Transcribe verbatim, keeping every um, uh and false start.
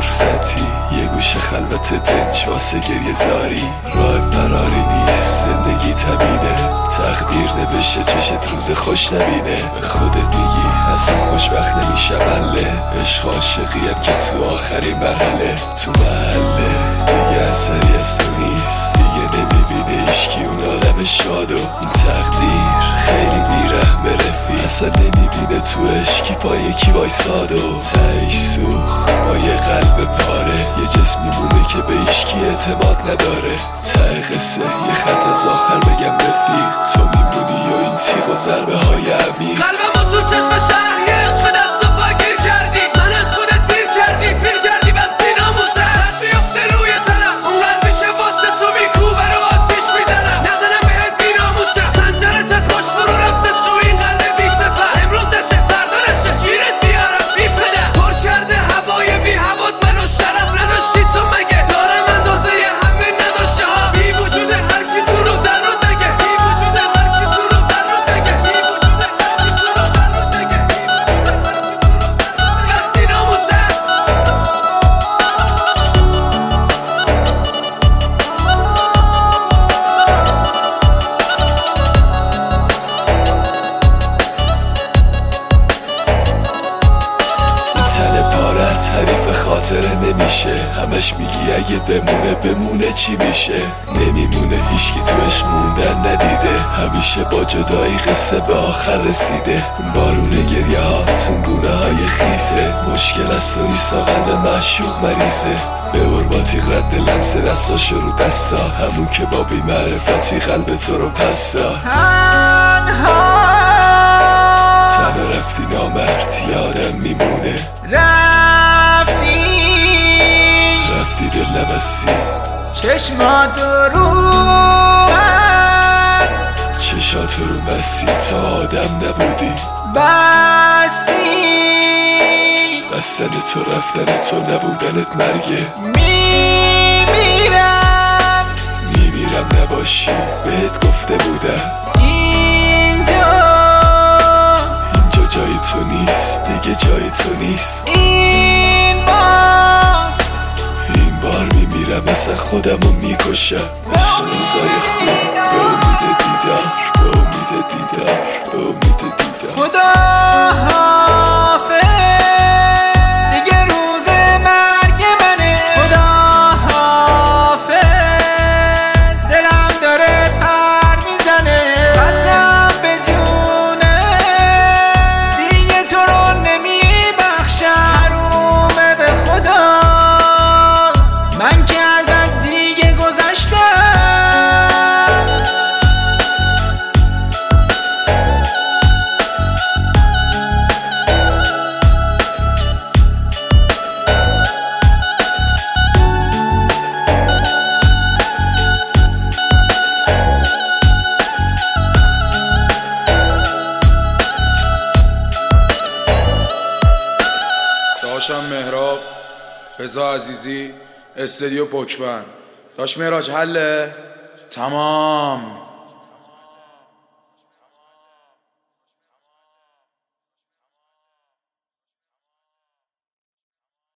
فرصتی یه گوشه خلوت دنج واسه گریه زاری. راه فراری نیست، زندگی تبینه، تقدیر نوشته چشت روز خوش نبینه. به خودت میگی اصلا خوشبخت نمیشم اله، عشق عاشقیم که تو آخرین مرحله. تو محله دیگه اثری از تو نیست، دیگه نمیبینه ایشکی اون آدم شادو. این تقدیر خیلی بیرحمه رفیق، اصلا نمیبینه تو عشقی با یکی وایسادو. تهش سوخت با یه قلب پاره، یه جسم میمونه که به ایشکی اعتماد نداره. ته قصه یه خط از آخر بگم رفیق، تو میمونی و این تیغ و ضربه های عمیق. قلبم تو چشم شهر یه عشق دست و پا گیر کردی، من از خود سیر کردی، پیر کردی بستی ناموسه. رد بیفته روی تنم اون قلبی که واسه تو میکوبه رو آتیش میزنم، نزنم بهت بی ناموسه. خنجرت از پشت فرو رفته تو این قلب بی صفت، امروز نشه فردا نشه گیرت بیارم بی پدر. پر کرده هوای بی هوات منو، شرف نداشتی تو مگه؟ دارم اندازه همین نداشته ها، بی وجود هر کی تو رو در رو نگه، بی وجود هر کی تو رو در رو نگه، بی وجود هر کی تو رو در رو نگه، بی وجود هر کی تو رو بستی ناموسه. تعریف خاطره نمیشه، همش میگی اگه بمونه بمونه چی میشه؟ نمیمونه هیچکی تو عشق موندن ندیده، همیشه با جدایی قصه به آخر رسیده. بارون گریه ها تنگونه های خیسه، مشکل از تو نیست قلب معشوق مریضه. به ارباطی رد لمس دستاشو رو دستا، همون که با بی معرفتی قلب تو رو پس داد. تنها رفتی نامرد یادم میمونه، رفتی رفتی دل نبستی، چشمات رو من چشات رو بستی، تا آدم نبودی بستی. بستن تو رفتن تو نبودنت مرگه. میمیرم میمیرم نباشی بهت گفته بودم، اینجا اینجا جای تو نیست، دیگه جای تو نیست. این بار این بار میمیرم مثل خودمو میکشم. عشق روزای خوب به امید دیدار، به امید دیدار، به امید دیدار. خدا حافظ دیگه روز مرگ منه، خدا حافظ دلم داره پر میزنه، قسم به جونه دیگه تو رو نمیبخشم. حرومه به خدا من که ازت دیگه گذشتم. داشتم مهراب، رضا عزیزی، استودیو پوکبند. داش مهراج حله؟ تمام.